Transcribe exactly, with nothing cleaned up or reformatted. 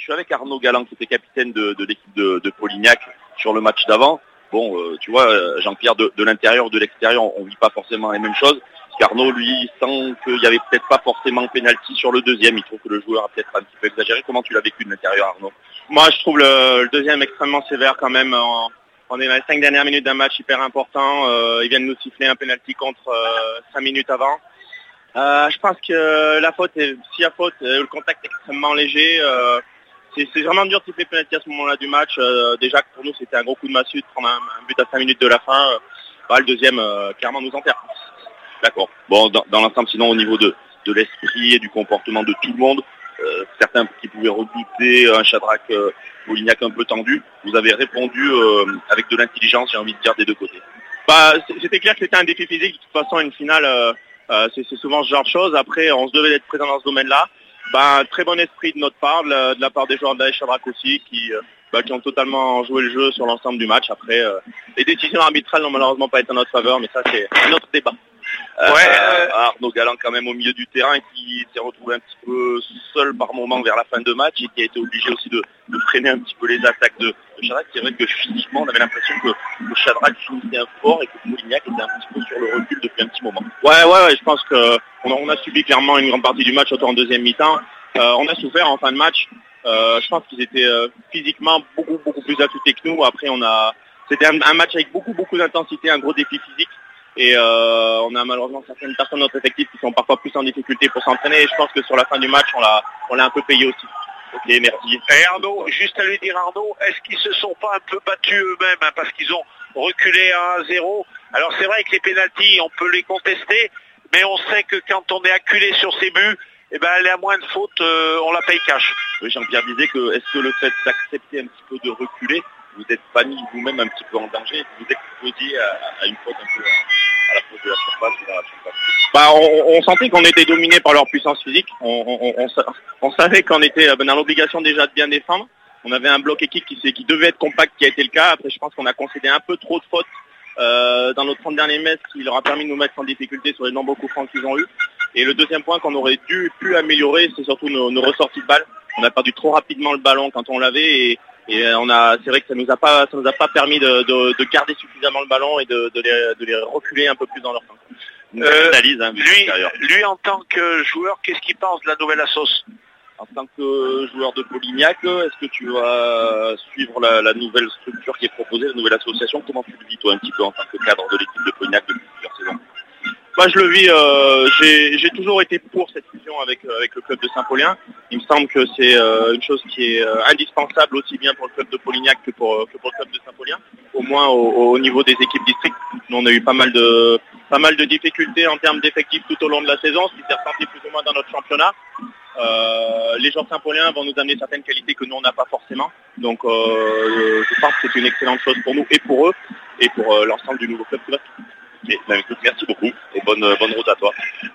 suis avec Arnaud Galland, qui était capitaine de, de l'équipe de, de Polignac sur le match d'avant. Bon, euh, tu vois, Jean-Pierre, de, de l'intérieur ou de l'extérieur, on ne vit pas forcément les mêmes choses. Arnaud, lui, sent qu'il n'y avait peut-être pas forcément pénalty sur le deuxième. Il trouve que le joueur a peut-être un petit peu exagéré. Comment tu l'as vécu de l'intérieur, Arnaud? Moi, je trouve le, le deuxième extrêmement sévère quand même. En, on est dans les cinq dernières minutes d'un match hyper important. Euh, ils viennent nous siffler un pénalty contre euh, cinq minutes avant. Euh, je pense que la faute, est, si la faute, le contact est extrêmement léger. Euh, c'est, c'est vraiment dur de siffler pénalty à ce moment-là du match. Euh, déjà que pour nous, c'était un gros coup de massue de prendre un, un but à cinq minutes de la fin. Euh, bah, le deuxième, euh, clairement, nous enterre. D'accord. Bon, dans, dans l'ensemble, sinon, au niveau de, de l'esprit et du comportement de tout le monde, euh, certains qui pouvaient redouter un Shadrack euh, Polignac un peu tendu, vous avez répondu euh, avec de l'intelligence, j'ai envie de dire, des deux côtés. Bah, c'était clair que c'était un défi physique. De toute façon, une finale, euh, euh, c'est, c'est souvent ce genre de choses. Après, on se devait d'être présent dans ce domaine-là. Bah, un très bon esprit de notre part, de la, de la part des joueurs de la Shadrack aussi, qui, euh, bah, qui ont totalement joué le jeu sur l'ensemble du match. Après, euh, les décisions arbitrales n'ont malheureusement pas été en notre faveur, mais ça, c'est un autre débat. Euh, ouais, euh, Arnaud Galland quand même au milieu du terrain qui s'est retrouvé un petit peu seul par moment vers la fin de match et qui a été obligé aussi de, de freiner un petit peu les attaques de, de Shadrack. C'est vrai que physiquement on avait l'impression que, que Shadrack finissait un fort et que Polignac était un petit peu sur le recul depuis un petit moment. Ouais, ouais, ouais, je pense qu'on a, on a subi clairement une grande partie du match, surtout en deuxième mi-temps. Euh, on a souffert en fin de match. Euh, je pense qu'ils étaient euh, physiquement beaucoup beaucoup plus affûtés que nous. Après on a, c'était un, un match avec beaucoup beaucoup d'intensité, un gros défi physique. Et euh, on a malheureusement certaines personnes de notre effectif qui sont parfois plus en difficulté pour s'entraîner. Et je pense que sur la fin du match, on l'a, on l'a un peu payé aussi. Ok, merci. Et Arnaud, juste à lui dire Arnaud, est-ce qu'ils se sont pas un peu battus eux-mêmes hein, parce qu'ils ont reculé à un zéro? Alors c'est vrai que les pénaltys, on peut les contester, mais on sait que quand on est acculé sur ses buts, eh ben, elle est à moins de fautes, euh, on la paye cash. Oui, Jean-Pierre disait que est-ce que le fait d'accepter un petit peu de reculer, vous n'êtes pas mis vous-même un petit peu en danger, vous exposiez à, à une faute un peu à, à la faute de la surface ou de la surface? Bah, on, on sentait qu'on était dominé par leur puissance physique. On, on, on, on savait qu'on était dans l'obligation déjà de bien défendre. On avait un bloc équipe qui, qui devait être compact, qui a été le cas. Après, je pense qu'on a concédé un peu trop de fautes euh, dans nos trente derniers mètres, qui leur a permis de nous mettre en difficulté sur les nombreux coups francs qu'ils ont eus. Et le deuxième point qu'on aurait dû pu améliorer, c'est surtout nos, nos ressorties de balles. On a perdu trop rapidement le ballon quand on l'avait et, et on a, c'est vrai que ça nous a pas, ça nous a pas permis de, de, de garder suffisamment le ballon et de, de, les, de les reculer un peu plus dans leur camp. Euh, analyse, hein, lui, lui, en tant que joueur, qu'est-ce qu'il pense de la nouvelle assos? En tant que joueur de Polignac, est-ce que tu vas suivre la, la nouvelle structure qui est proposée, la nouvelle association? Comment tu le vis toi un petit peu en tant que cadre de l'équipe de Polignac depuis plusieurs saisons? Moi, je le vis, euh, j'ai, j'ai toujours été pour cette fusion avec, avec le club de Saint-Paulien. Il me semble que c'est euh, une chose qui est euh, indispensable aussi bien pour le club de Polignac que pour, que pour le club de Saint-Paulien, au moins au, au niveau des équipes districts. Nous, on a eu pas mal de, pas mal de difficultés en termes d'effectifs tout au long de la saison, ce qui s'est ressenti plus ou moins dans notre championnat. Euh, les joueurs Saint-Paulien vont nous amener certaines qualités que nous, on n'a pas forcément. Donc, euh, je pense que c'est une excellente chose pour nous et pour eux et pour euh, l'ensemble du nouveau club qui va. Mais, bah, écoute, merci beaucoup et bonne, bonne route à toi.